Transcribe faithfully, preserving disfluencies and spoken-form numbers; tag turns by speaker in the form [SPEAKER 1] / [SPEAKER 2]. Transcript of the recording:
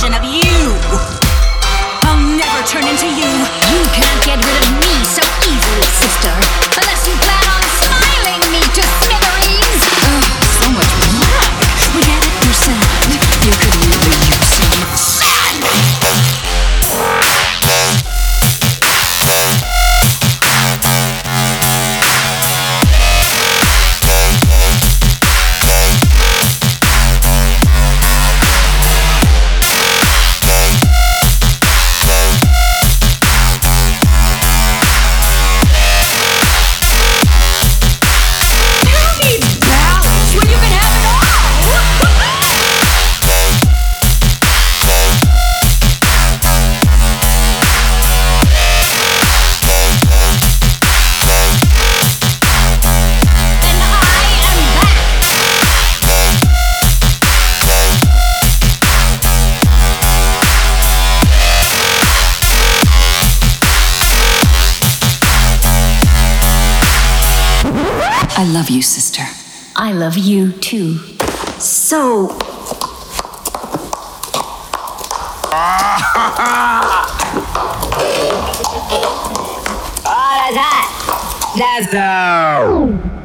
[SPEAKER 1] version of you. I'll never turn into you.
[SPEAKER 2] You can't get rid of me so easily, sister. Unless you plan on smiling me to smithereens.
[SPEAKER 1] Ugh, so much black. We had it your side. You could never use some sun. I love you, sister.
[SPEAKER 2] I love you too. So.
[SPEAKER 1] Oh, that's hot. That's so.